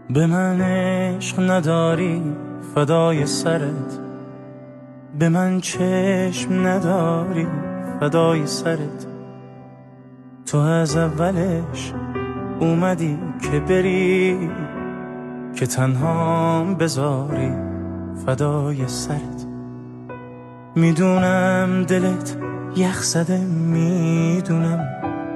به من عشق نداری فدای سرت، به من چشم نداری فدای سرت. تو از اولش اومدی که بری، که تنها بذاری فدای سرت. میدونم دلت یخ زده، میدونم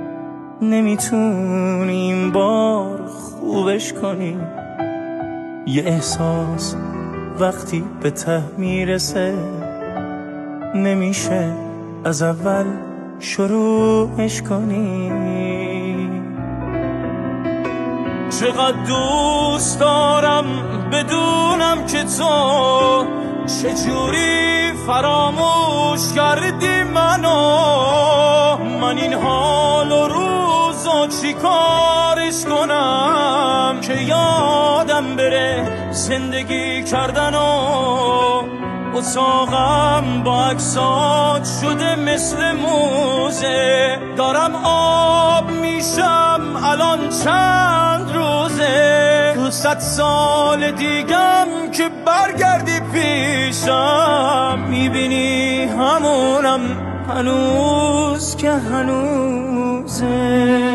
نمیتونی این بار خوبش کنی. یه احساس وقتی به ته میرسه نمیشه از اول شروعش کنی. چقدر دوست دارم بدونم که تو چجوری فراموش کردی منو. من این حال و روزو چی کارش کنم که یادم بره زندگی کردن و اتاقم با عکسات شده مثل موزه. دارم آب میشم الان چند روزه، تو 100 سال دیگم که برگردی پیشم میبینی همونم هنوز که هنوزه.